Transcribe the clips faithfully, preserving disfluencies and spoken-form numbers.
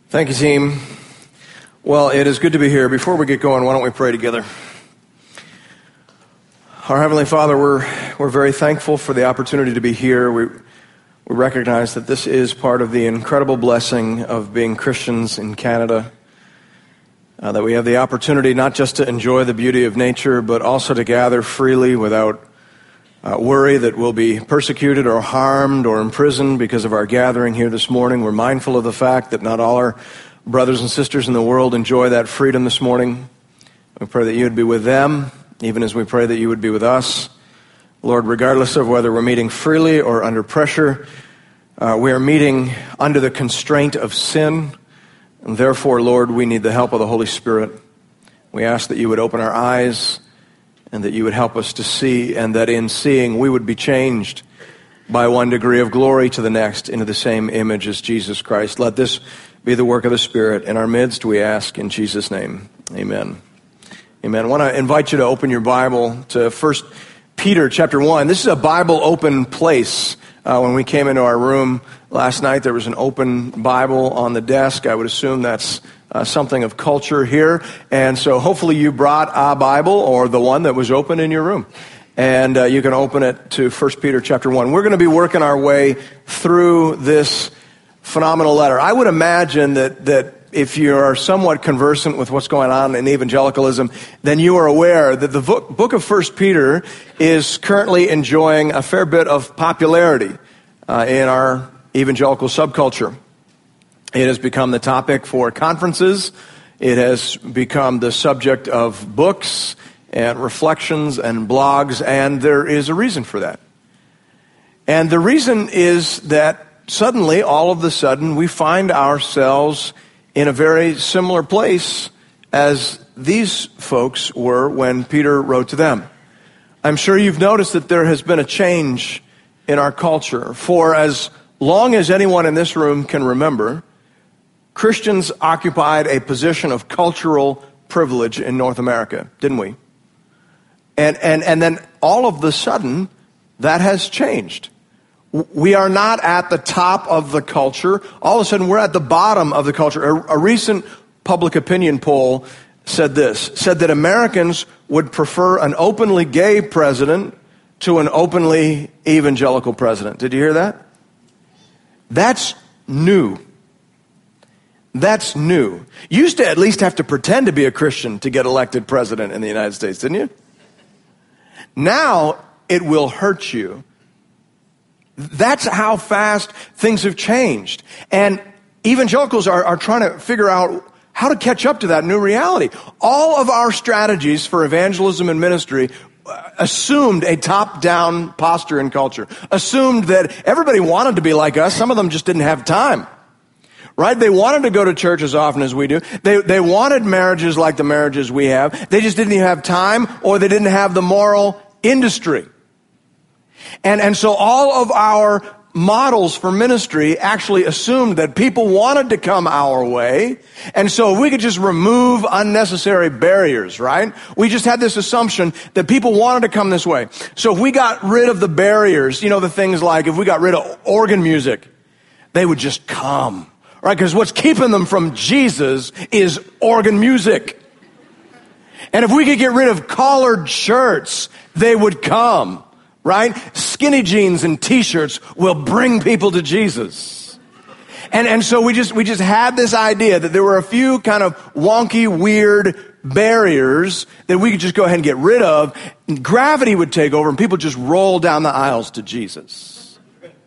Thank you, team. Well, it is good to be here. Before we get going, why don't we pray together? Our Heavenly Father, we're we're very thankful for the opportunity to be here. We we recognize that this is part of the incredible blessing of being Christians in Canada, uh, that we have the opportunity not just to enjoy the beauty of nature, but also to gather freely without uh, worry that we'll be persecuted or harmed or imprisoned because of our gathering here this morning. We're mindful of the fact that not all our brothers and sisters in the world enjoy that freedom this morning. We pray that you would be with them, even as we pray that you would be with us. Lord, regardless of whether we're meeting freely or under pressure, uh, we are meeting under the constraint of sin, and therefore, Lord, we need the help of the Holy Spirit. We ask that you would open our eyes and that you would help us to see, and that in seeing we would be changed by one degree of glory to the next into the same image as Jesus Christ. Let this be the work of the Spirit in our midst, we ask in Jesus' name. Amen. Amen. I want to invite you to open your Bible to First Peter chapter one. This is a Bible open place. Uh, when we came into our room last night, there was an open Bible on the desk. I would assume that's uh, something of culture here. And so hopefully you brought a Bible or the one that was open in your room. And uh, you can open it to First Peter chapter one. We're going to be working our way through this phenomenal letter. I would imagine that that if you are somewhat conversant with what's going on in evangelicalism, then you are aware that the book, book of First Peter is currently enjoying a fair bit of popularity uh, in our evangelical subculture. It has become the topic for conferences. It has become the subject of books and reflections and blogs, and there is a reason for that. And the reason is that suddenly, all of a sudden, we find ourselves in a very similar place as these folks were when Peter wrote to them. I'm sure you've noticed that there has been a change in our culture. For as long as anyone in this room can remember, Christians occupied a position of cultural privilege in North America, didn't we? And and and then all of a sudden, that has changed. We are not at the top of the culture. All of a sudden, we're at the bottom of the culture. A, a recent public opinion poll said this, said that Americans would prefer an openly gay president to an openly evangelical president. Did you hear that? That's new. That's new. You used to at least have to pretend to be a Christian to get elected president in the United States, didn't you? Now, it will hurt you. That's how fast things have changed. And evangelicals are, are trying to figure out how to catch up to that new reality. All of our strategies for evangelism and ministry assumed a top-down posture in culture, assumed that everybody wanted to be like us. Some of them just didn't have time. Right? They wanted to go to church as often as we do. They they wanted marriages like the marriages we have. They just didn't even have time, or they didn't have the moral industry. And and so all of our models for ministry actually assumed that people wanted to come our way. And so if we could just remove unnecessary barriers, right? We just had this assumption that people wanted to come this way. So if we got rid of the barriers, you know, the things like if we got rid of organ music, they would just come, right? Because what's keeping them from Jesus is organ music. And if we could get rid of collared shirts, they would come. Right? Skinny jeans and t-shirts will bring people to Jesus. And and so we just we just had this idea that there were a few kind of wonky, weird barriers that we could just go ahead and get rid of. And gravity would take over and people just roll down the aisles to Jesus.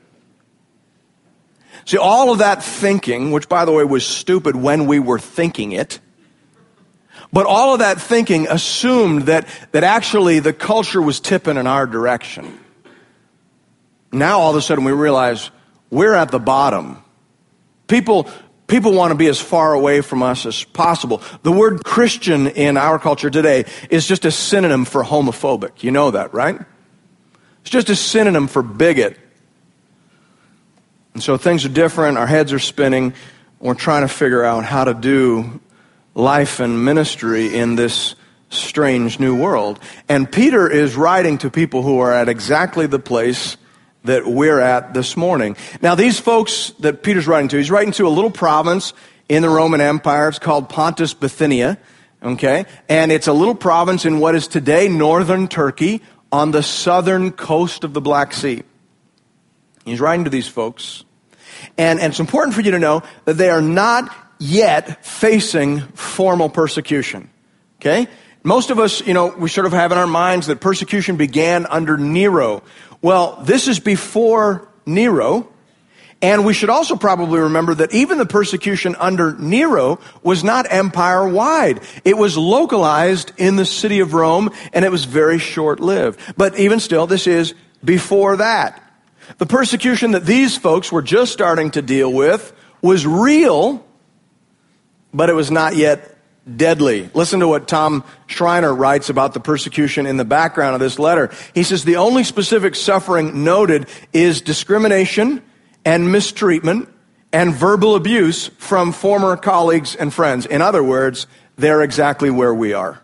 See, all of that thinking, which by the way was stupid when we were thinking it, but all of that thinking assumed that, that actually the culture was tipping in our direction. Now all of a sudden we realize we're at the bottom. People, people want to be as far away from us as possible. The word Christian in our culture today is just a synonym for homophobic. You know that, right? It's just a synonym for bigot. And so things are different. Our heads are spinning. We're trying to figure out how to do life and ministry in this strange new world. And Peter is writing to people who are at exactly the place that we're at this morning. Now, these folks that Peter's writing to, he's writing to a little province in the Roman Empire. It's called Pontus Bithynia, okay? And it's a little province in what is today northern Turkey on the southern coast of the Black Sea. He's writing to these folks. And, and it's important for you to know that they are not yet facing formal persecution, okay? Most of us, you know, we sort of have in our minds that persecution began under Nero. Well, this is before Nero, and we should also probably remember that even the persecution under Nero was not empire-wide. It was localized in the city of Rome, and it was very short-lived. But even still, this is before that. The persecution that these folks were just starting to deal with was real, but it was not yet deadly. Listen to what Tom Schreiner writes about the persecution in the background of this letter. He says, the only specific suffering noted is discrimination and mistreatment and verbal abuse from former colleagues and friends. In other words, they're exactly where we are.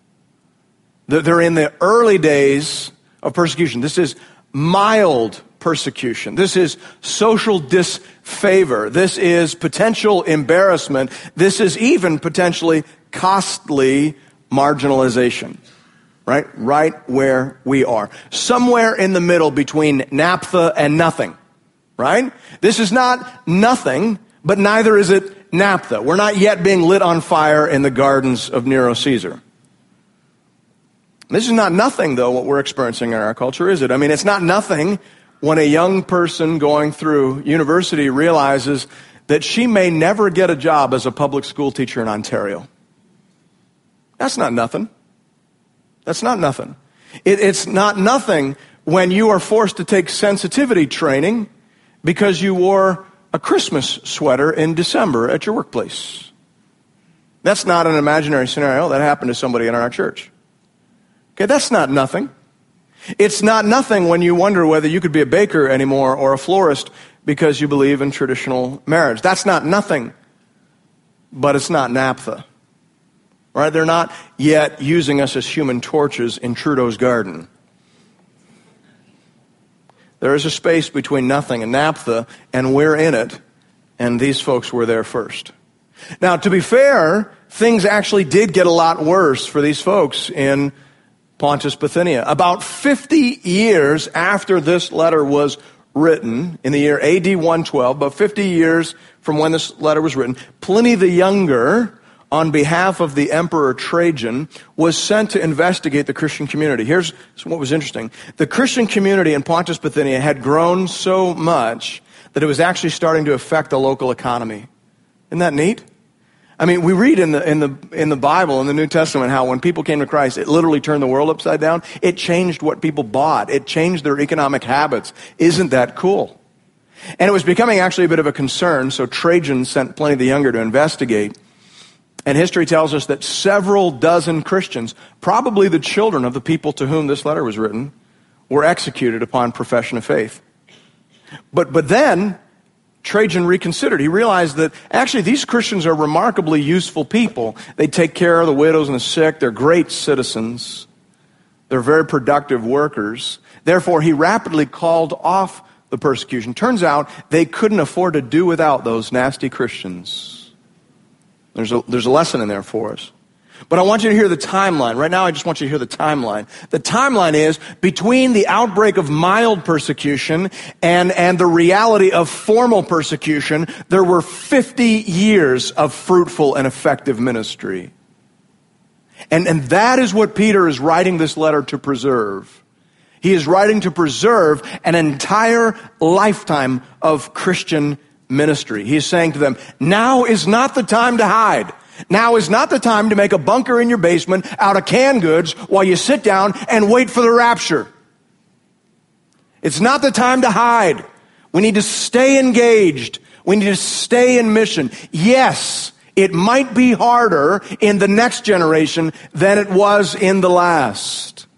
They're in the early days of persecution. This is mild persecution. This is social disfavor. This is potential embarrassment. This is even potentially costly marginalization. Right? Right where we are. Somewhere in the middle between naphtha and nothing. Right? This is not nothing, but neither is it naphtha. We're not yet being lit on fire in the gardens of Nero Caesar. This is not nothing, though, what we're experiencing in our culture, is it? I mean, it's not nothing when a young person going through university realizes that she may never get a job as a public school teacher in Ontario. That's not nothing. That's not nothing. It, it's not nothing when you are forced to take sensitivity training because you wore a Christmas sweater in December at your workplace. That's not an imaginary scenario. That happened to somebody in our church. Okay, that's not nothing. It's not nothing when you wonder whether you could be a baker anymore or a florist because you believe in traditional marriage. That's not nothing, but it's not naphtha. Right? They're not yet using us as human torches in Trudeau's garden. There is a space between nothing and naphtha, and we're in it, and these folks were there first. Now, to be fair, things actually did get a lot worse for these folks in Pontus Bithynia. About fifty years after this letter was written, in the year A D one twelve, about fifty years from when this letter was written, Pliny the Younger, on behalf of the Emperor Trajan, was sent to investigate the Christian community. Here's what was interesting. The Christian community in Pontus Bithynia had grown so much that it was actually starting to affect the local economy. Isn't that neat? I mean, we read in the in the in the Bible, in the New Testament, how when people came to Christ, it literally turned the world upside down. It changed what people bought. It changed their economic habits. Isn't that cool? And it was becoming actually a bit of a concern, so Trajan sent Pliny the Younger to investigate. And history tells us that several dozen Christians, probably the children of the people to whom this letter was written, were executed upon profession of faith. But but then Trajan reconsidered. He realized that actually these Christians are remarkably useful people. They take care of the widows and the sick. They're great citizens. They're very productive workers. Therefore, he rapidly called off the persecution. Turns out they couldn't afford to do without those nasty Christians. There's a, there's a lesson in there for us. But I want you to hear the timeline. Right now, I just want you to hear the timeline. The timeline is between the outbreak of mild persecution and, and the reality of formal persecution, there were fifty years of fruitful and effective ministry. And, and that is what Peter is writing this letter to preserve. He is writing to preserve an entire lifetime of Christian ministry. He is saying to them, now is not the time to hide. Now is not the time to make a bunker in your basement out of canned goods while you sit down and wait for the rapture. It's not the time to hide. We need to stay engaged. We need to stay in mission. Yes, it might be harder in the next generation than it was in the last.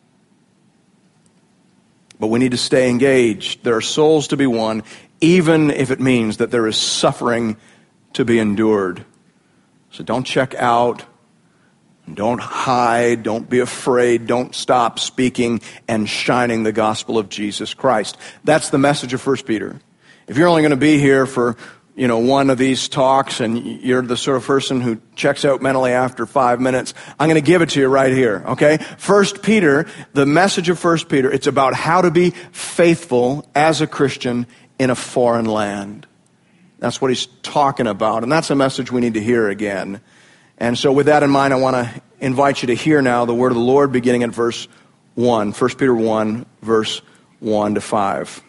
But we need to stay engaged. There are souls to be won, even if it means that there is suffering to be endured. So don't check out, don't hide, don't be afraid, don't stop speaking and shining the gospel of Jesus Christ. That's the message of First Peter. If you're only going to be here for, you know, one of these talks and you're the sort of person who checks out mentally after five minutes, I'm going to give it to you right here, okay? First Peter, the message of First Peter, it's about how to be faithful as a Christian in a foreign land. That's what he's talking about, and that's a message we need to hear again. And so with that in mind, I want to invite you to hear now the word of the Lord beginning at verse one. First Peter one, verse one to five.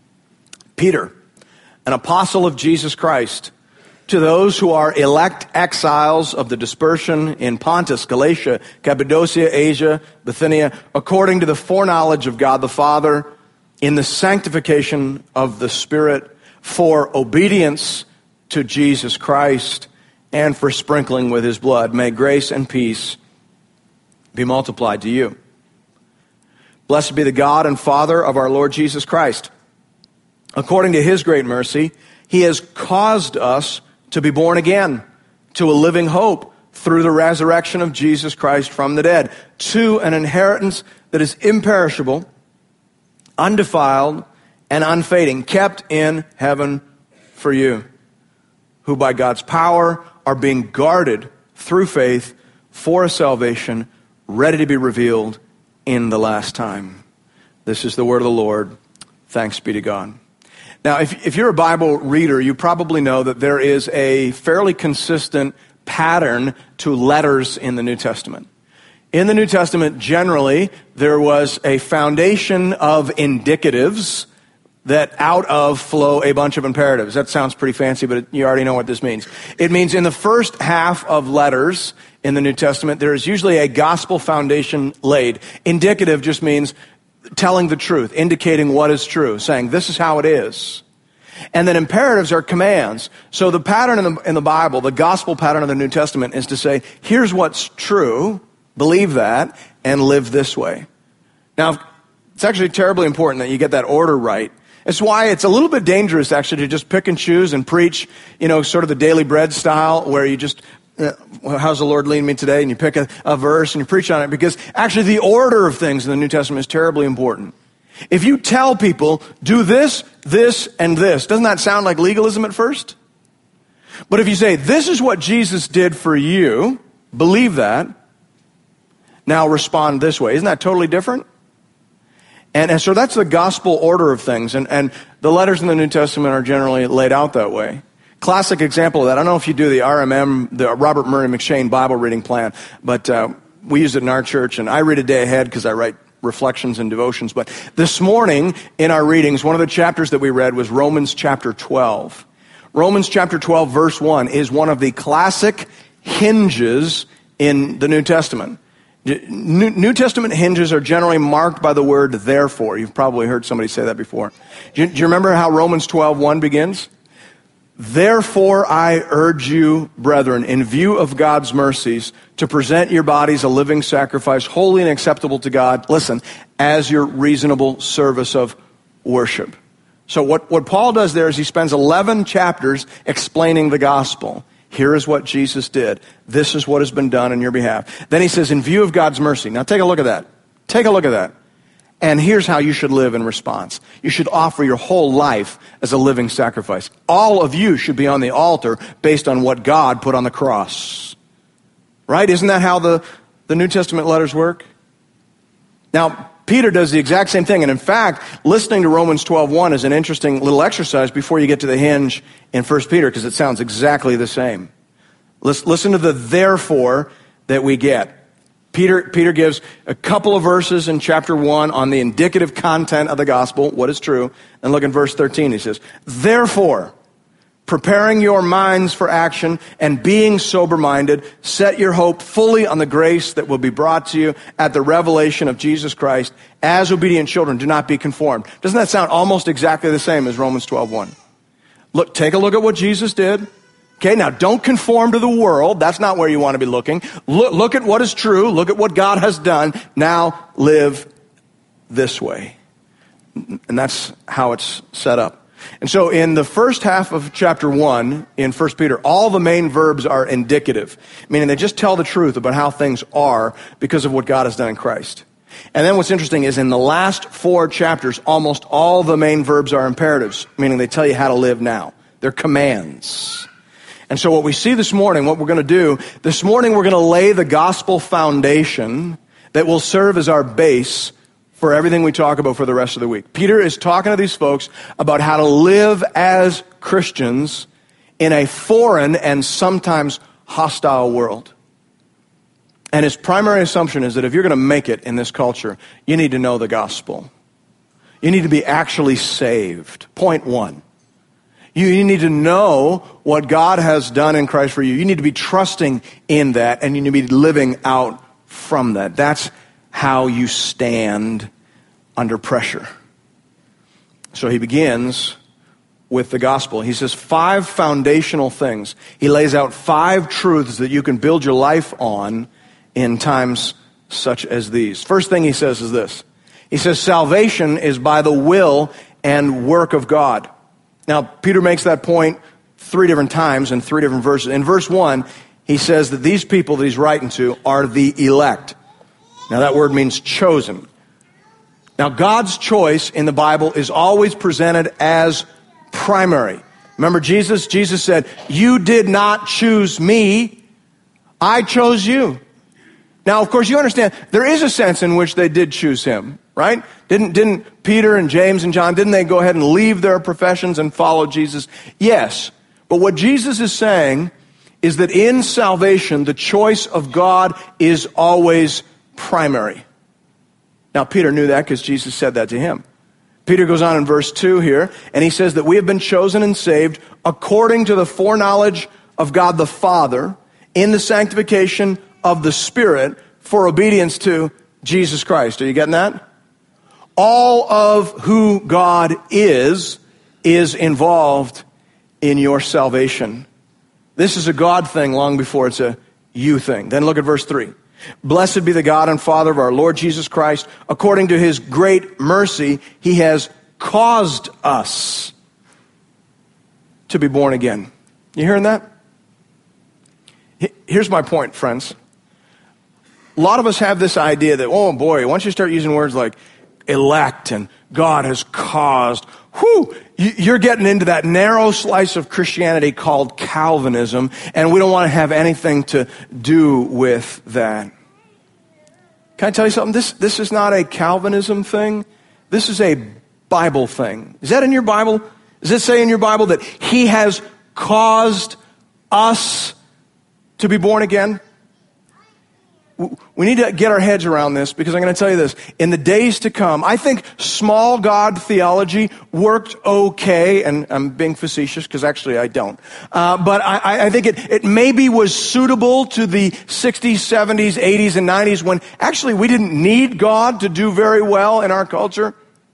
Peter, an apostle of Jesus Christ, to those who are elect exiles of the dispersion in Pontus, Galatia, Cappadocia, Asia, Bithynia, according to the foreknowledge of God the Father, in the sanctification of the Spirit, for obedience to Jesus Christ, and for sprinkling with his blood. May grace and peace be multiplied to you. Blessed be the God and Father of our Lord Jesus Christ. According to his great mercy, he has caused us to be born again to a living hope through the resurrection of Jesus Christ from the dead, to an inheritance that is imperishable, undefiled, and unfading, kept in heaven for you, who by God's power are being guarded through faith for a salvation ready to be revealed in the last time. This is the word of the Lord. Thanks be to God. Now, if, if you're a Bible reader, you probably know that there is a fairly consistent pattern to letters in the New Testament. In the New Testament, generally, there was a foundation of indicatives that out of flow a bunch of imperatives. That sounds pretty fancy, but you already know what this means. It means in the first half of letters in the New Testament, there is usually a gospel foundation laid. Indicative just means telling the truth, indicating what is true, saying this is how it is. And then imperatives are commands. So the pattern in the, in the Bible, the gospel pattern of the New Testament is to say, here's what's true, believe that, and live this way. Now, it's actually terribly important that you get that order right. It's why it's a little bit dangerous actually to just pick and choose and preach, you know, sort of the daily bread style where you just, uh, how's the Lord leading me today? And you pick a, a verse and you preach on it, because actually the order of things in the New Testament is terribly important. If you tell people, do this, this, and this, doesn't that sound like legalism at first? But if you say, this is what Jesus did for you, believe that, now respond this way, isn't that totally different? And, and so that's the gospel order of things, and, and the letters in the New Testament are generally laid out that way. Classic example of that, I don't know if you do the R M M, the Robert Murray McCheyne Bible reading plan, but uh, we use it in our church, and I read a day ahead because I write reflections and devotions. But this morning in our readings, one of the chapters that we read was Romans chapter twelve. Romans chapter twelve, verse one is one of the classic hinges in the New Testament. New, New Testament hinges are generally marked by the word therefore. You've probably heard somebody say that before. Do you, do you remember how Romans twelve, one begins? Therefore I urge you, brethren, in view of God's mercies, to present your bodies a living sacrifice, holy and acceptable to God, listen, as your reasonable service of worship. So what, what Paul does there is he spends eleven chapters explaining the gospel. Here is what Jesus did. This is what has been done on your behalf. Then he says, in view of God's mercy. Now take a look at that. Take a look at that. And here's how you should live in response. You should offer your whole life as a living sacrifice. All of you should be on the altar based on what God put on the cross. Right? Isn't that how the, the New Testament letters work? Now, Peter does the exact same thing. And in fact, listening to Romans twelve one is an interesting little exercise before you get to the hinge in First Peter, because it sounds exactly the same. Listen to the therefore that we get. Peter, Peter gives a couple of verses in chapter one on the indicative content of the gospel, what is true. And look in verse thirteen, he says, therefore, preparing your minds for action and being sober-minded, set your hope fully on the grace that will be brought to you at the revelation of Jesus Christ. As obedient children, do not be conformed. Doesn't that sound almost exactly the same as Romans twelve one? Look, take a look at what Jesus did. Okay, now don't conform to the world. That's not where you want to be looking. Look, look at what is true. Look at what God has done. Now live this way. And that's how it's set up. And so in the first half of chapter one in First Peter, all the main verbs are indicative, meaning they just tell the truth about how things are because of what God has done in Christ. And then what's interesting is in the last four chapters, almost all the main verbs are imperatives, meaning they tell you how to live now. They're commands. And so what we see this morning, what we're going to do, this morning we're going to lay the gospel foundation that will serve as our base for everything we talk about for the rest of the week. Peter is talking to these folks about how to live as Christians in a foreign and sometimes hostile world. And his primary assumption is that if you're going to make it in this culture, you need to know the gospel. You need to be actually saved. Point one. You, you need to know what God has done in Christ for you. You need to be trusting in that, and you need to be living out from that. That's how you stand under pressure. So he begins with the gospel. He says five foundational things. He lays out five truths that you can build your life on in times such as these. First thing he says is this. He says salvation is by the will and work of God. Now, Peter makes that point three different times in three different verses. In verse one, he says that these people that he's writing to are the elect. Now, that word means chosen. Now, God's choice in the Bible is always presented as primary. Remember Jesus? Jesus said, "You did not choose me, I chose you." Now, of course, you understand, there is a sense in which they did choose him, right? Didn't, didn't Peter and James and John, didn't they go ahead and leave their professions and follow Jesus? Yes. But what Jesus is saying is that in salvation, the choice of God is always primary. Now, Peter knew that because Jesus said that to him. Peter goes on in verse two here, and he says that we have been chosen and saved according to the foreknowledge of God the Father in the sanctification of the Spirit for obedience to Jesus Christ. Are you getting that? All of who God is, is involved in your salvation. This is a God thing long before it's a you thing. Then look at verse three. Blessed be the God and Father of our Lord Jesus Christ. According to his great mercy, he has caused us to be born again. You hearing that? Here's my point, friends. A lot of us have this idea that, oh boy, once you start using words like elect and God has caused, whew, you're getting into that narrow slice of Christianity called Calvinism, and we don't want to have anything to do with that. Can I tell you something? This, this is not a Calvinism thing. This is a Bible thing. Is that in your Bible? Does it say in your Bible that he has caused us to be born again? We need to get our heads around this, because I'm going to tell you this. In the days to come, I think small God theology worked okay, and I'm being facetious because actually I don't. Uh, but I, I think it, it maybe was suitable to the sixties, seventies, eighties, and nineties when actually we didn't need God to do very well in our culture.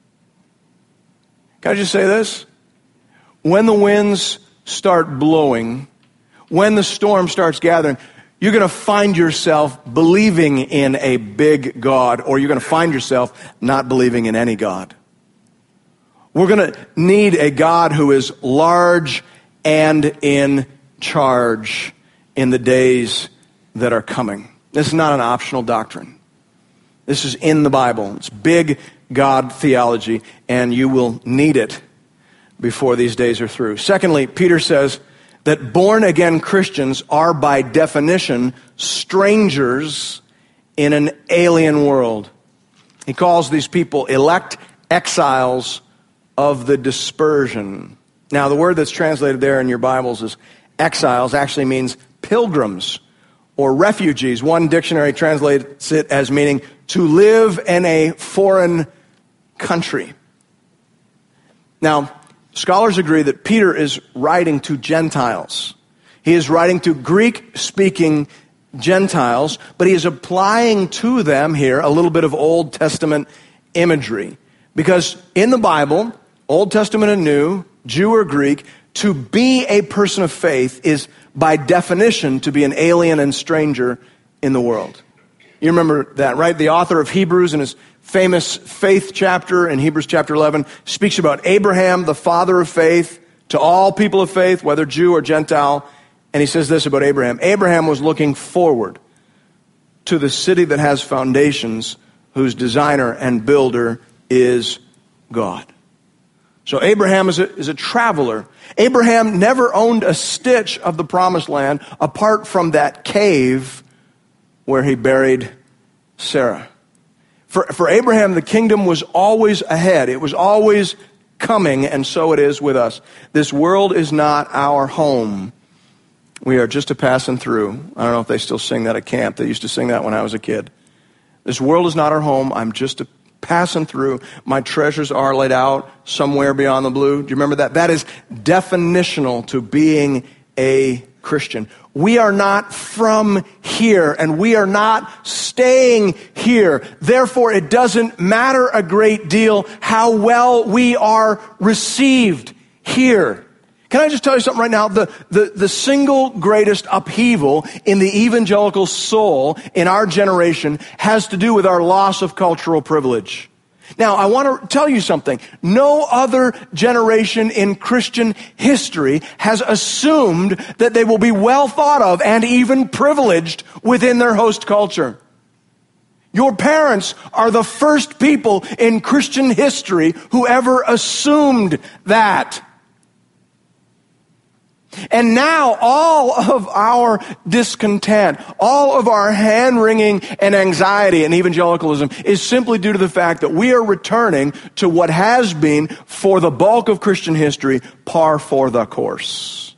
Can I just say this? When the winds start blowing, when the storm starts gathering, you're going to find yourself believing in a big God, or you're going to find yourself not believing in any God. We're going to need a God who is large and in charge in the days that are coming. This is not an optional doctrine. This is in the Bible. It's big God theology, and you will need it before these days are through. Secondly, Peter says that born-again Christians are by definition strangers in an alien world. He calls these people elect exiles of the dispersion. Now, the word that's translated there in your Bibles as exiles actually means pilgrims or refugees. One dictionary translates it as meaning to live in a foreign country. Now, scholars agree that Peter is writing to Gentiles. He is writing to Greek-speaking Gentiles, but he is applying to them here a little bit of Old Testament imagery. Because in the Bible, Old Testament and New, Jew or Greek, to be a person of faith is by definition to be an alien and stranger in the world. You remember that, right? The author of Hebrews in his famous faith chapter in Hebrews chapter eleven speaks about Abraham, the father of faith, to all people of faith, whether Jew or Gentile. And he says this about Abraham. Abraham was looking forward to the city that has foundations, whose designer and builder is God. So Abraham is a, is a traveler. Abraham never owned a stitch of the promised land apart from that cave where he buried Sarah. For, for Abraham, the kingdom was always ahead. It was always coming, and so it is with us. This world is not our home. We are just a passing through. I don't know if they still sing that at camp. They used to sing that when I was a kid. This world is not our home. I'm just a passing through. My treasures are laid out somewhere beyond the blue. Do you remember that? That is definitional to being a Christian. We are not from here, and we are not staying here. Therefore, it doesn't matter a great deal how well we are received here. Can I just tell you something right now? The, the, the single greatest upheaval in the evangelical soul in our generation has to do with our loss of cultural privilege. Now, I want to tell you something. No other generation in Christian history has assumed that they will be well thought of and even privileged within their host culture. Your parents are the first people in Christian history who ever assumed that. And now all of our discontent, all of our hand-wringing and anxiety in evangelicalism is simply due to the fact that we are returning to what has been, for the bulk of Christian history, par for the course.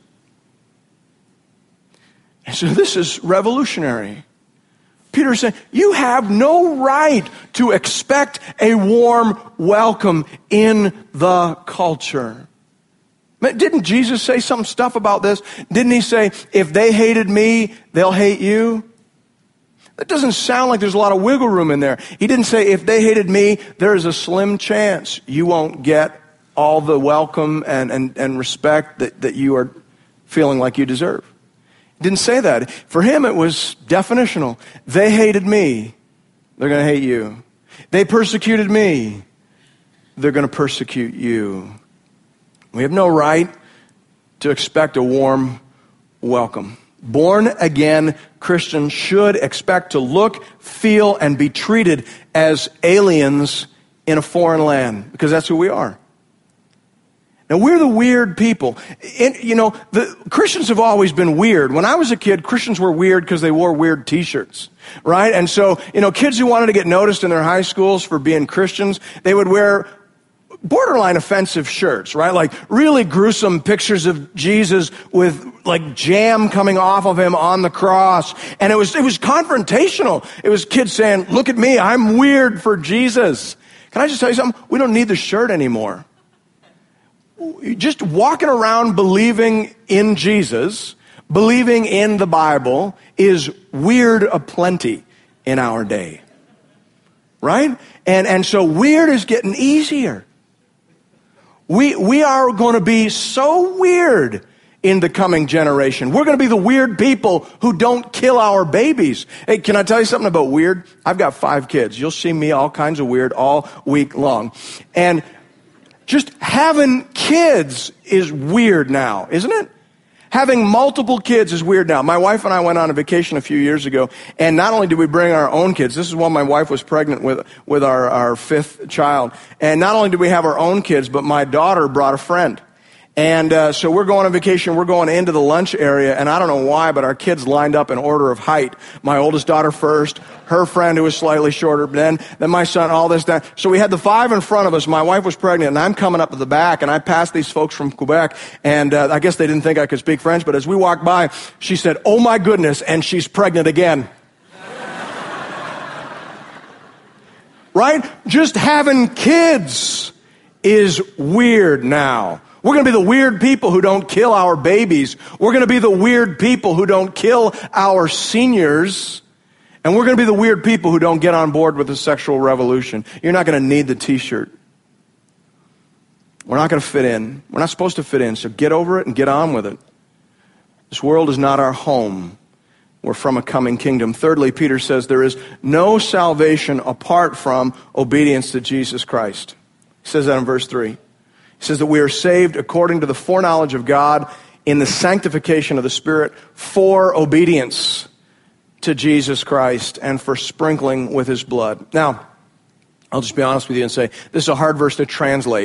And so this is revolutionary. Peter is saying, you have no right to expect a warm welcome in the culture. Didn't Jesus say some stuff about this? Didn't he say, if they hated me, they'll hate you? That doesn't sound like there's a lot of wiggle room in there. He didn't say, if they hated me, there is a slim chance you won't get all the welcome and, and, and respect that, that you are feeling like you deserve. He didn't say that. For him, it was definitional. They hated me, they're going to hate you. They persecuted me, they're going to persecute you. We have no right to expect a warm welcome. Born-again Christians should expect to look, feel, and be treated as aliens in a foreign land, because that's who we are. Now, we're the weird people. It, you know, the Christians have always been weird. When I was a kid, Christians were weird because they wore weird t-shirts, right? And so, you know, kids who wanted to get noticed in their high schools for being Christians, they would wear borderline offensive shirts, right? Like really gruesome pictures of Jesus with like jam coming off of him on the cross. And it was, it was confrontational. It was kids saying, look at me, I'm weird for Jesus. Can I just tell you something? We don't need the shirt anymore. Just walking around believing in Jesus, believing in the Bible is weird aplenty in our day. Right? And, and so weird is getting easier. We, we are going to be so weird in the coming generation. We're going to be the weird people who don't kill our babies. Hey, can I tell you something about weird? I've got five kids. You'll see me all kinds of weird all week long. And just having kids is weird now, isn't it? Having multiple kids is weird now. My wife and I went on a vacation a few years ago, and not only did we bring our own kids, this is when my wife was pregnant with, with our, our fifth child, and not only did we have our own kids, but my daughter brought a friend. And uh, so we're going on vacation, we're going into the lunch area, and I don't know why, but our kids lined up in order of height. My oldest daughter first, her friend who was slightly shorter, then then my son, all this, that. So we had the five in front of us. My wife was pregnant, and I'm coming up at the back, and I passed these folks from Quebec, and uh, I guess they didn't think I could speak French, but as we walked by, she said, oh my goodness, and she's pregnant again. Right? Just having kids is weird now. We're going to be the weird people who don't kill our babies. We're going to be the weird people who don't kill our seniors. And we're going to be the weird people who don't get on board with the sexual revolution. You're not going to need the t-shirt. We're not going to fit in. We're not supposed to fit in, so get over it and get on with it. This world is not our home. We're from a coming kingdom. Thirdly, Peter says there is no salvation apart from obedience to Jesus Christ. He says that in verse three. He says that we are saved according to the foreknowledge of God in the sanctification of the Spirit for obedience to Jesus Christ and for sprinkling with his blood. Now, I'll just be honest with you and say, this is a hard verse to translate.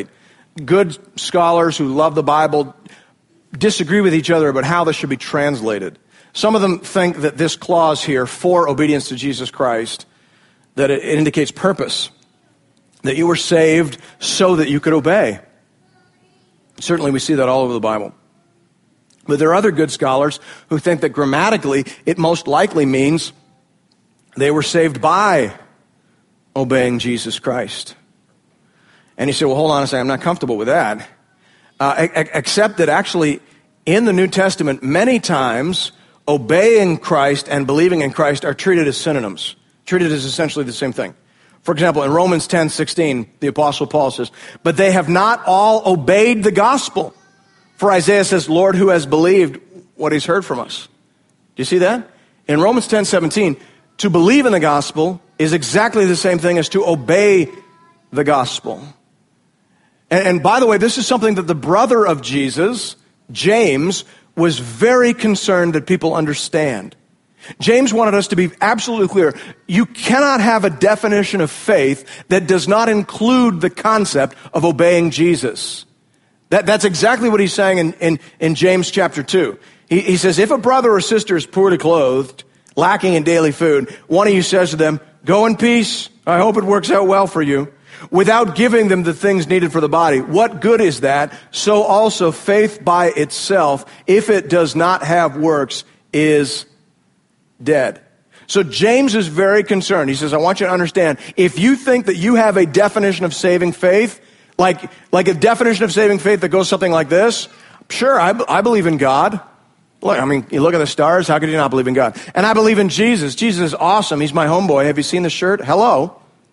good scholars who love the Bible disagree with each other about how this should be translated. Some of them think that this clause here, for obedience to Jesus Christ, that it indicates purpose, that you were saved so that you could obey. Certainly we see that all over the Bible. But there are other good scholars who think that grammatically it most likely means they were saved by obeying Jesus Christ. And you say, well, hold on a second, I'm not comfortable with that. Uh, except that actually in the New Testament, many times obeying Christ and believing in Christ are treated as synonyms, treated as essentially the same thing. For example, in Romans ten sixteen, the Apostle Paul says, but they have not all obeyed the gospel. For Isaiah says, Lord, who has believed what he's heard from us? Do you see that? In Romans ten seventeen, to believe in the gospel is exactly the same thing as to obey the gospel. And, and by the way, this is something that the brother of Jesus, James, was very concerned that people understand. James wanted us to be absolutely clear. You cannot have a definition of faith that does not include the concept of obeying Jesus. That, that's exactly what he's saying in, in, in James chapter two. He, he says, if a brother or sister is poorly clothed, lacking in daily food, one of you says to them, go in peace, I hope it works out well for you, without giving them the things needed for the body. What good is that? So also faith by itself, if it does not have works, is dead. So James is very concerned. He says, I want you to understand, if you think that you have a definition of saving faith, like, like a definition of saving faith that goes something like this, sure, I, I believe in God. Look, I mean, you look at the stars, how could you not believe in God? And I believe in Jesus. Jesus is awesome. He's my homeboy. Have you seen the shirt? Hello.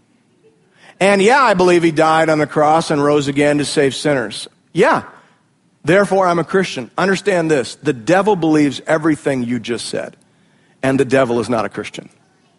And yeah, I believe he died on the cross and rose again to save sinners. Yeah. Therefore, I'm a Christian. Understand this. The devil believes everything you just said. And the devil is not a Christian.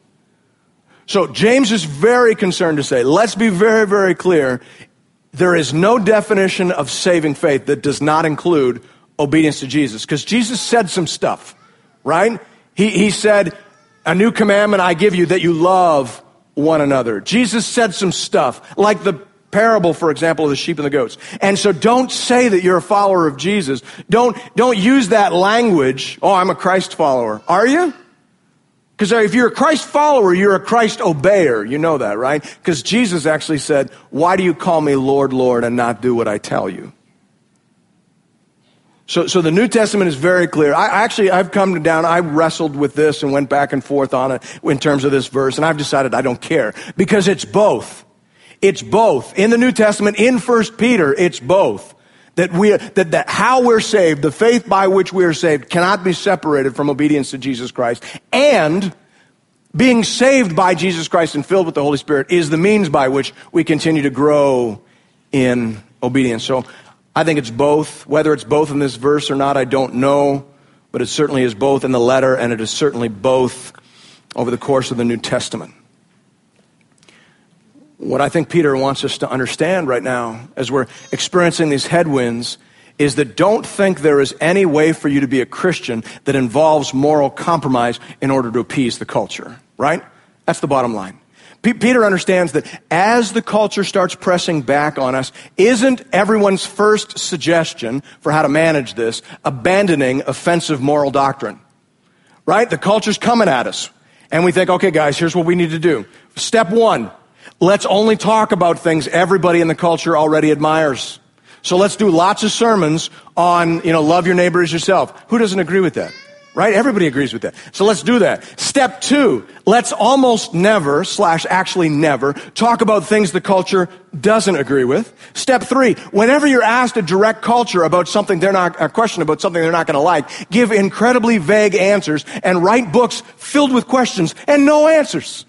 So James is very concerned to say, let's be very, very clear. There is no definition of saving faith that does not include obedience to Jesus. Because Jesus said some stuff, right? He, he said, a new commandment I give you, that you love one another. Jesus said some stuff, like the parable, for example, of the sheep and the goats. And so don't say that you're a follower of Jesus. Don't, don't use that language, oh, I'm a Christ follower. Are you? Because if you're a Christ follower, you're a Christ obeyer. You know that, right? Because Jesus actually said, why do you call me Lord, Lord, and not do what I tell you? So, so the New Testament is very clear. I actually, I've come down, I wrestled with this and went back and forth on it in terms of this verse, and I've decided I don't care. Because it's both. It's both. In the New Testament, in First Peter, it's both. That we, that, that how we're saved, the faith by which we are saved, cannot be separated from obedience to Jesus Christ. And being saved by Jesus Christ and filled with the Holy Spirit is the means by which we continue to grow in obedience. So I think it's both. Whether it's both in this verse or not, I don't know. But it certainly is both in the letter, and it is certainly both over the course of the New Testament. What I think Peter wants us to understand right now, as we're experiencing these headwinds, is that don't think there is any way for you to be a Christian that involves moral compromise in order to appease the culture, right? That's the bottom line. P- Peter understands that as the culture starts pressing back on us, isn't everyone's first suggestion for how to manage this abandoning offensive moral doctrine, right? The culture's coming at us, and we think, okay, guys, here's what we need to do. Step one. Let's only talk about things everybody in the culture already admires. So let's do lots of sermons on, you know, love your neighbor as yourself. Who doesn't agree with that? Right? Everybody agrees with that. So let's do that. Step two, let's almost never, slash actually never, talk about things the culture doesn't agree with. Step three, whenever you're asked a direct culture about something they're not, a question about something they're not going to like, give incredibly vague answers and write books filled with questions and no answers.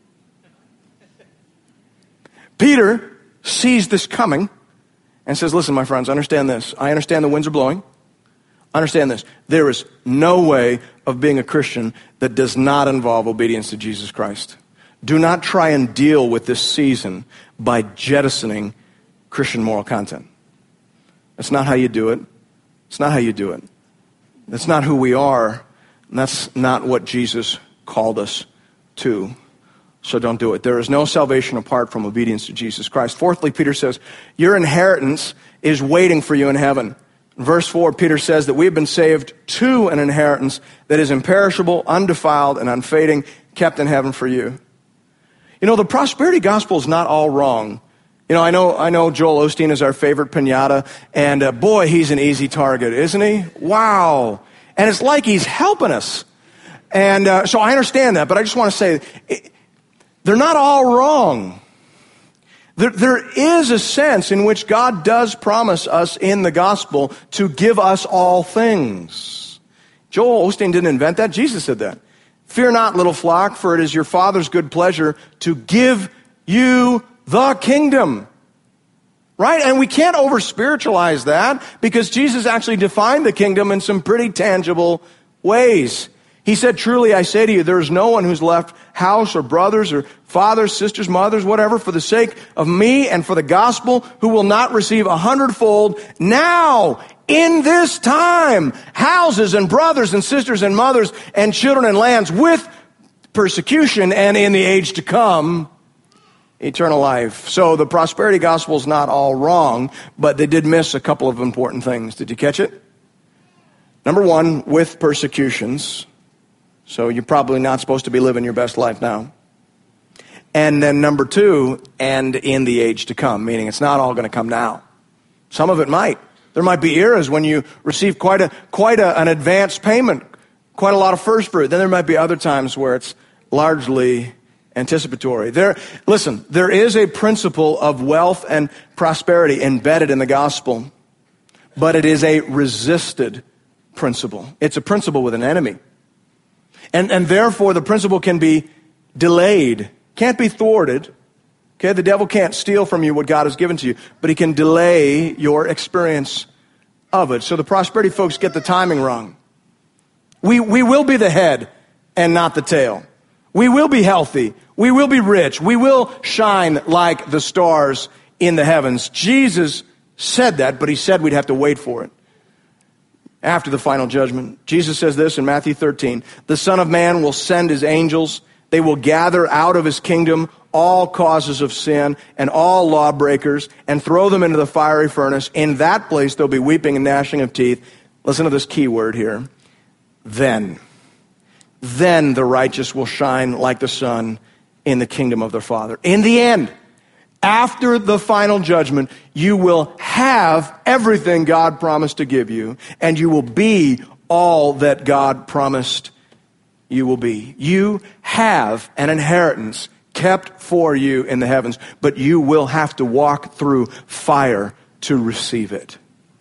Peter sees this coming and says, listen, my friends, understand this. I understand the winds are blowing. Understand this. There is no way of being a Christian that does not involve obedience to Jesus Christ. Do not try and deal with this season by jettisoning Christian moral content. That's not how you do it. It's not how you do it. That's not who we are. And that's not what Jesus called us to. So don't do it. There is no salvation apart from obedience to Jesus Christ. Fourthly, Peter says, your inheritance is waiting for you in heaven. In verse four, Peter says that we have been saved to an inheritance that is imperishable, undefiled, and unfading, kept in heaven for you. You know, the prosperity gospel is not all wrong. You know, I know I know Joel Osteen is our favorite piñata, and uh, boy, he's an easy target, isn't he? Wow. And it's like he's helping us. And uh, so I understand that, but I just want to say, it, they're not all wrong. There, there is a sense in which God does promise us in the gospel to give us all things. Joel Osteen didn't invent that. Jesus said that. Fear not, little flock, for it is your Father's good pleasure to give you the kingdom. Right? And we can't over-spiritualize that because Jesus actually defined the kingdom in some pretty tangible ways. He said, truly, I say to you, there is no one who's left house or brothers or fathers, sisters, mothers, whatever, for the sake of me and for the gospel, who will not receive a hundredfold now, in this time, houses and brothers and sisters and mothers and children and lands with persecution, and in the age to come, eternal life. So the prosperity gospel is not all wrong, but they did miss a couple of important things. Did you catch it? Number one, with persecutions. So you're probably not supposed to be living your best life now. And then number two, and in the age to come, meaning it's not all going to come now. Some of it might. There might be eras when you receive quite a quite a, an advanced payment, quite a lot of first fruit. Then there might be other times where it's largely anticipatory. There, listen, there is a principle of wealth and prosperity embedded in the gospel, but it is a resisted principle. It's a principle with an enemy. And, and therefore, the principle can be delayed, can't be thwarted. Okay, the devil can't steal from you what God has given to you, but he can delay your experience of it. So the prosperity folks get the timing wrong. We, we will be the head and not the tail. We will be healthy. We will be rich. We will shine like the stars in the heavens. Jesus said that, but he said we'd have to wait for it. After the final judgment, Jesus says this in Matthew thirteen, the Son of Man will send his angels. They will gather out of his kingdom all causes of sin and all lawbreakers and throw them into the fiery furnace. In that place, there'll be weeping and gnashing of teeth. Listen to this key word here. Then. Then the righteous will shine like the sun in the kingdom of their Father. In the end, after the final judgment, you will have everything God promised to give you, and you will be all that God promised you will be. You have an inheritance kept for you in the heavens, but you will have to walk through fire to receive it.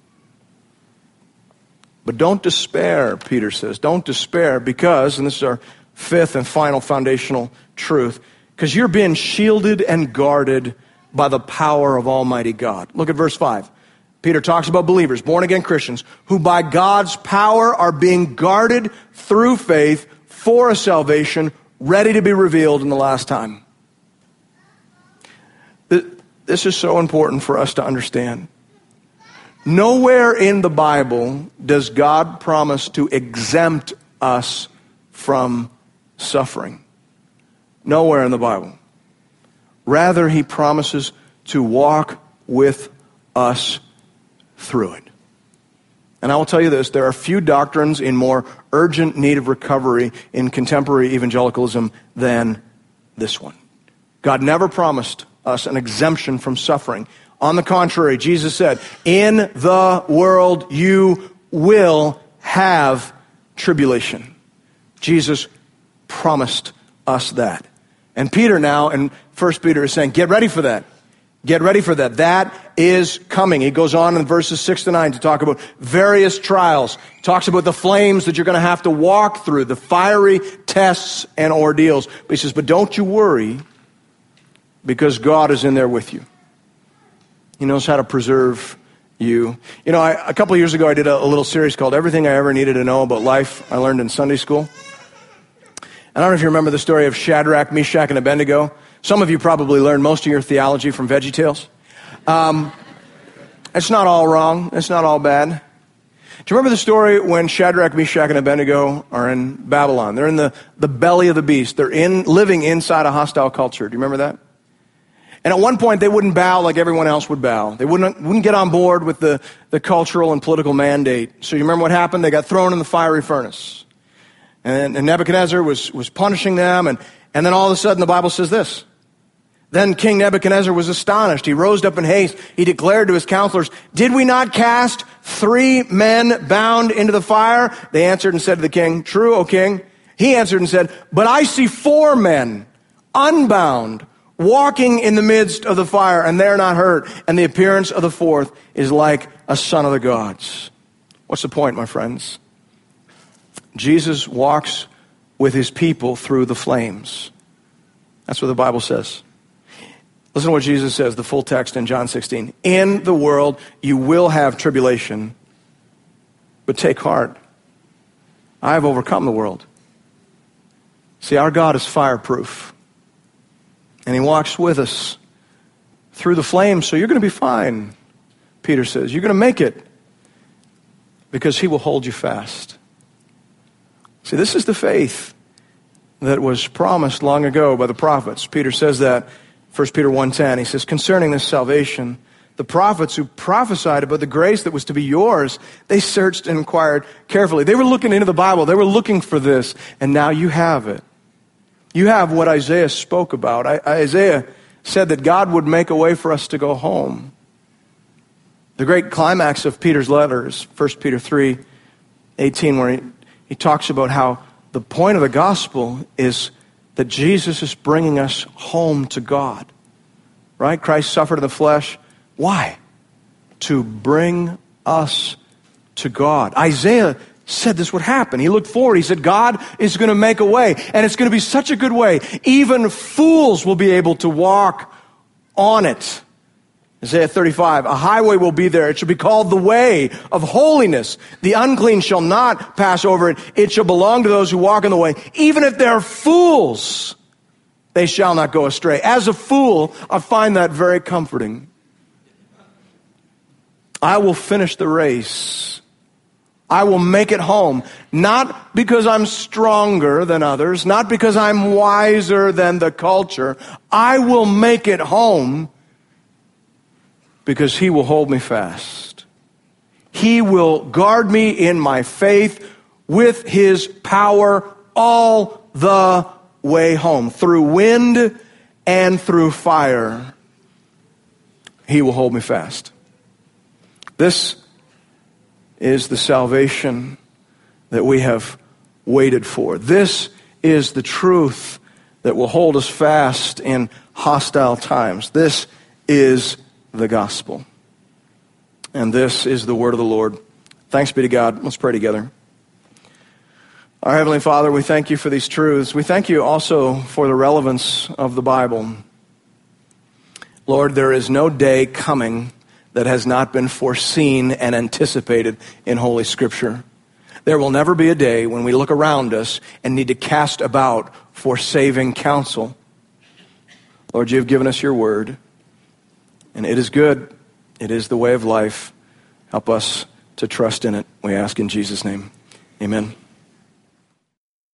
But don't despair, Peter says. Don't despair because, and this is our fifth and final foundational truth, because you're being shielded and guarded by the power of Almighty God. Look at verse five. Peter talks about believers, born-again Christians, who by God's power are being guarded through faith for a salvation ready to be revealed in the last time. This is so important for us to understand. Nowhere in the Bible does God promise to exempt us from suffering. Nowhere in the Bible. Rather, he promises to walk with us through it. And I will tell you this, there are few doctrines in more urgent need of recovery in contemporary evangelicalism than this one. God never promised us an exemption from suffering. On the contrary, Jesus said, in the world you will have tribulation. Jesus promised us that. And Peter now, in First Peter is saying, get ready for that. Get ready for that. That is coming. He goes on in verses six to nine to talk about various trials. He talks about the flames that you're going to have to walk through, the fiery tests and ordeals. But he says, but don't you worry, because God is in there with you. He knows how to preserve you. You know, I, a couple of years ago, I did a, a little series called Everything I Ever Needed to Know About Life I Learned in Sunday School. I don't know if you remember the story of Shadrach, Meshach, and Abednego. Some of you probably learned most of your theology from VeggieTales. Um, it's not all wrong. It's not all bad. Do you remember the story when Shadrach, Meshach, and Abednego are in Babylon? They're in the, the belly of the beast. They're in living inside a hostile culture. Do you remember that? And at one point, they wouldn't bow like everyone else would bow. They wouldn't, wouldn't get on board with the, the cultural and political mandate. So you remember what happened? They got thrown in the fiery furnace. And, and Nebuchadnezzar was, was punishing them. And, and then all of a sudden, the Bible says this. Then King Nebuchadnezzar was astonished. He rose up in haste. He declared to his counselors, "Did we not cast three men bound into the fire?" They answered and said to the king, "True, O king." He answered and said, "But I see four men unbound, walking in the midst of the fire, and they're not hurt. And the appearance of the fourth is like a son of the gods." What's the point, my friends? Jesus walks with his people through the flames. That's what the Bible says. Listen to what Jesus says, the full text in John sixteen. "In the world you will have tribulation, but take heart. I have overcome the world." See, our God is fireproof. And he walks with us through the flames, so you're going to be fine, Peter says. You're going to make it because he will hold you fast. See, this is the faith that was promised long ago by the prophets. Peter says that, First Peter one ten. He says, "Concerning this salvation, the prophets who prophesied about the grace that was to be yours, they searched and inquired carefully." They were looking into the Bible. They were looking for this, and now you have it. You have what Isaiah spoke about. I, Isaiah said that God would make a way for us to go home. The great climax of Peter's letter is First Peter three eighteen, where he, he talks about how the point of the gospel is that Jesus is bringing us home to God. Right? Christ suffered in the flesh. Why? To bring us to God. Isaiah said this would happen. He looked forward. He said, God is going to make a way. And it's going to be such a good way. Even fools will be able to walk on it. Isaiah thirty-five, "A highway will be there. It shall be called the way of holiness. The unclean shall not pass over it. It shall belong to those who walk in the way. Even if they're fools, they shall not go astray." As a fool, I find that very comforting. I will finish the race. I will make it home. Not because I'm stronger than others, not because I'm wiser than the culture. I will make it home because he will hold me fast. He will guard me in my faith with his power all the way home. Through wind and through fire, he will hold me fast. This is the salvation that we have waited for. This is the truth that will hold us fast in hostile times. This is the gospel. And this is the word of the Lord. Thanks be to God. Let's pray together. Our Heavenly Father, we thank you for these truths. We thank you also for the relevance of the Bible. Lord, there is no day coming that has not been foreseen and anticipated in Holy Scripture. There will never be a day when we look around us and need to cast about for saving counsel. Lord, you have given us your word, and it is good. It is the way of life. Help us to trust in it. We ask in Jesus' name. Amen.